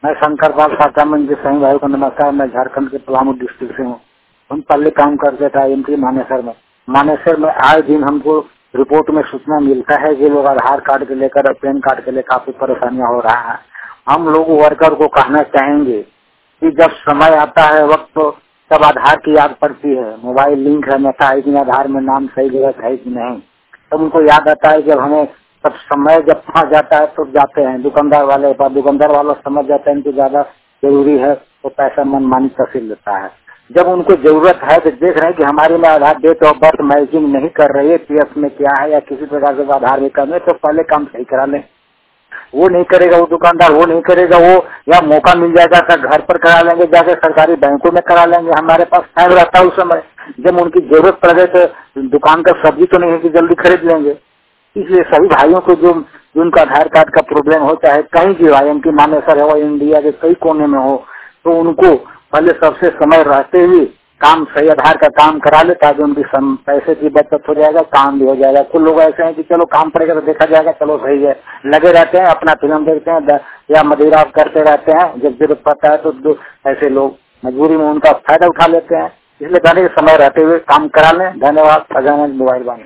मैं शंकर पाल साचामन जी सही भाई को नमस्कार। मैं झारखंड के पलामू डिस्ट्रिक्ट से हूँ। हम पहले काम करते थे एमपी मानेसर में। मानेसर में आए दिन हमको रिपोर्ट में सूचना मिलता है कि लोग आधार कार्ड के लेकर और पैन कार्ड के लिए काफी परेशानियां हो रहा है। हम लोग वर्कर को कहना चाहेंगे कि जब समय आता है वक्त तो तब आधार की याद पड़ती है, मोबाइल लिंक रहना है कि आधार में नाम सही जगह है कि नहीं, तब उनको याद आता है। जब हमें तब समय जब फंस जाता है तो जाते हैं दुकानदार वाले पर, दुकानदार वाला समझ जाता है इनको ज्यादा जरूरी है तो पैसा मनमानी तहसील लेता है। जब उनको जरूरत है तो देख रहे हैं कि हमारे में Aadhaar date of birth matching नहीं कर रही है, पीएफ में क्या है या किसी प्रकार से आधार में करने, तो पहले काम सही करा लें। वो नहीं करेगा, वो दुकानदार वो नहीं करेगा, वो या मौका मिल जाएगा तो घर पर करा लेंगे, जाकर सरकारी बैंकों में करा लेंगे। हमारे पास टाइम रहता है उस समय, जब उनकी जरूरत पड़ गई तो दुकान का सब्जी तो नहीं है कि जल्दी खरीद लेंगे। इसलिए सभी भाइयों को जो जिनका आधार कार्ड का प्रॉब्लम हो, चाहे कहीं भी हो, एमपी मानेसर हो, इंडिया के कई कोने में हो, तो उनको पहले सबसे समय रहते हुए काम सही आधार का काम करा ले, ताकि उनकी पैसे की बचत हो जाएगा, काम भी हो जाएगा। कुछ लोग ऐसे हैं कि चलो काम पड़ेगा तो देखा जाएगा, चलो सही है, लगे रहते हैं, अपना फिल्म देखते हैं या मदिरा करते रहते हैं। जब जरूरत पड़ता है तो ऐसे लोग मजबूरी में उनका फायदा उठा लेते हैं। इसलिए कहने के समय रहते हुए काम करा लें। धन्यवाद। मोबाइल बानी।